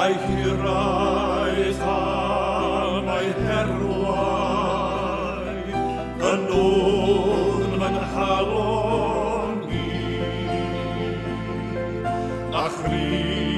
Mae hiraeth a mae herwau yn ôl yn halon i. A chri